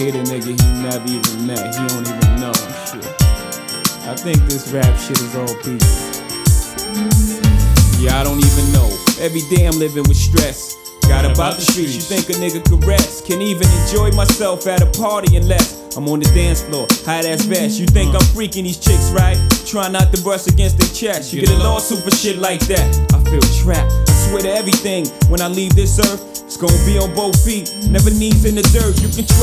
hate a nigga he never even met, he don't even know and shit. I think this rap shit is all peace. Yeah, I don't even know. Every day I'm living with stress. Got about the streets, you think a nigga could rest. Can't even enjoy myself at a party unless I'm on the dance floor, high ass vest. You think I'm freaking these chicks, right? Try not to brush against their chest. You get a lawsuit for shit like that. I feel trapped. I swear to everything, when I leave this earth, it's gonna be on both feet, never knees in the dirt. You can trust